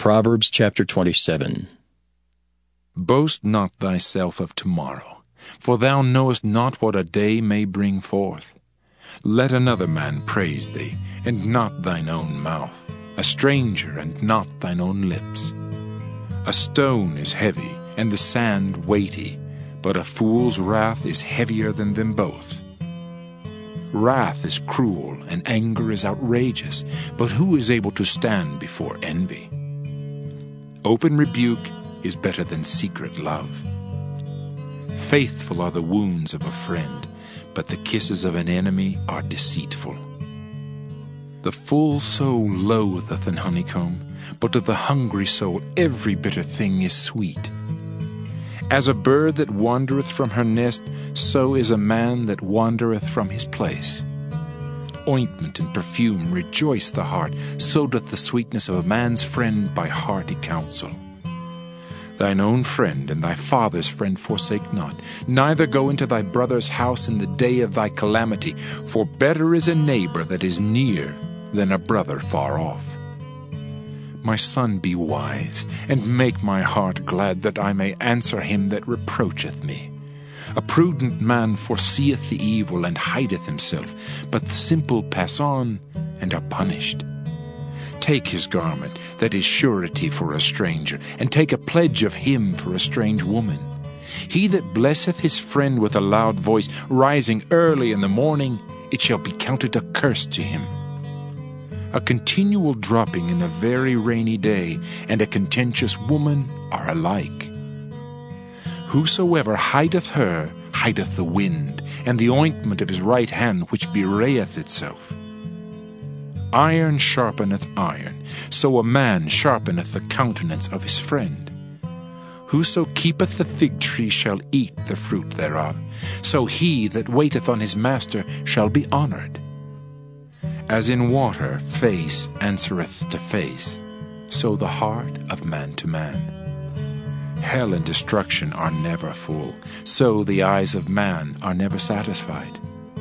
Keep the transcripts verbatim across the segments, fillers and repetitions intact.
Proverbs chapter twenty-seven. Boast not thyself of tomorrow, for thou knowest not what a day may bring forth. Let another man praise thee, and not thine own mouth, a stranger, and not thine own lips. A stone is heavy, and the sand weighty, but a fool's wrath is heavier than them both. Wrath is cruel, and anger is outrageous, but who is able to stand before envy? Open rebuke is better than secret love. Faithful are the wounds of a friend, but the kisses of an enemy are deceitful. The full soul loatheth an honeycomb, but to the hungry soul every bitter thing is sweet. As a bird that wandereth from her nest, so is a man that wandereth from his place. Ointment and perfume rejoice the heart, so doth the sweetness of a man's friend by hearty counsel. Thine own friend and thy father's friend forsake not, neither go into thy brother's house in the day of thy calamity, for better is a neighbor that is near than a brother far off. My son, be wise, and make my heart glad, that I may answer him that reproacheth me. A prudent man foreseeth the evil, and hideth himself, but the simple pass on, and are punished. Take his garment, that is surety for a stranger, and take a pledge of him for a strange woman. He that blesseth his friend with a loud voice, rising early in the morning, it shall be counted a curse to him. A continual dropping in a very rainy day, and a contentious woman are alike. Whosoever hideth her, hideth the wind, and the ointment of his right hand which bewrayeth itself. Iron sharpeneth iron, so a man sharpeneth the countenance of his friend. Whoso keepeth the fig tree shall eat the fruit thereof, so he that waiteth on his master shall be honored. As in water face answereth to face, so the heart of man to man. Hell and destruction are never full, so the eyes of man are never satisfied.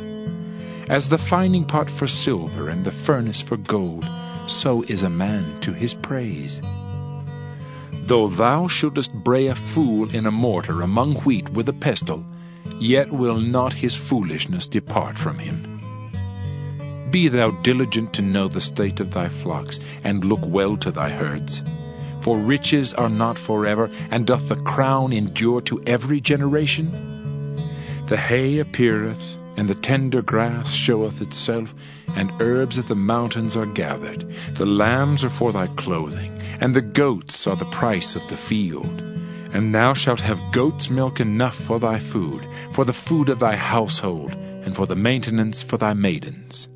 As the fining pot for silver and the furnace for gold, so is a man to his praise. Though thou shouldest bray a fool in a mortar among wheat with a pestle, yet will not his foolishness depart from him. Be thou diligent to know the state of thy flocks, and look well to thy herds. For riches are not forever, and doth the crown endure to every generation? The hay appeareth, and the tender grass showeth itself, and herbs of the mountains are gathered. The lambs are for thy clothing, and the goats are the price of the field. And thou shalt have goat's milk enough for thy food, for the food of thy household, and for the maintenance for thy maidens.